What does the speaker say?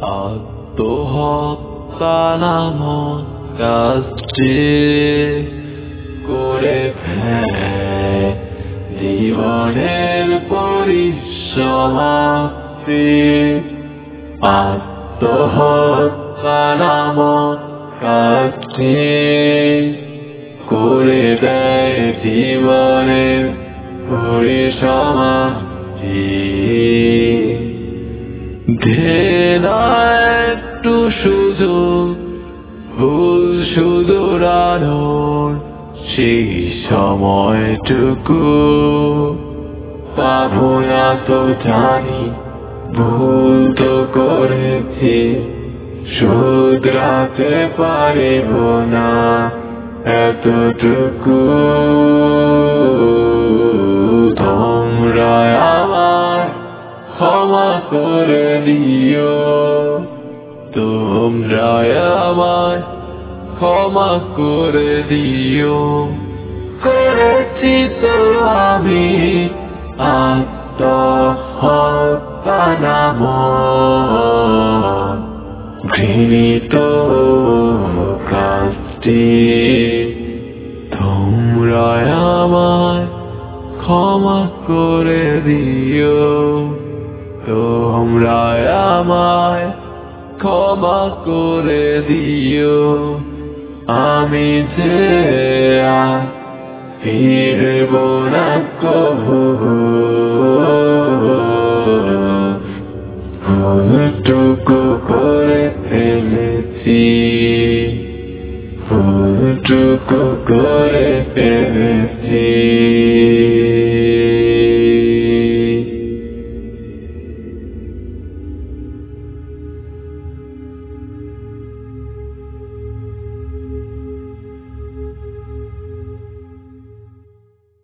আত্মহত্যা নামক কাজটি করে ফেলে জীবনের পরিসমাপ্তি। আত্মহত্যা নামক কাজটি করে দেয় জীবনের পরিসমাপ্তি। ঘৃণা একটু সুযোগ ভুল শুধরানোর সেই সময়টুকু পাবো না তো জানি, ভুল তো করেছি, শুধরাতে পারিব না এতটুকু। তোমরা আমায় ক্ষমা করে দিও, তোমরা আমায় ক্ষমা করে দিও। করেছি তো আমি আত্মহত্যা নামক ঘৃণিত কাজটি। তোমরা আমায় ক্ষমা করে দিও, তোমরা আমায় ক্ষমা করে দিও। আমি যে আর ফিরব না কভু, ভুলটুকু করে ফেলেছি, ভুলটুকু করে ফেলেছি।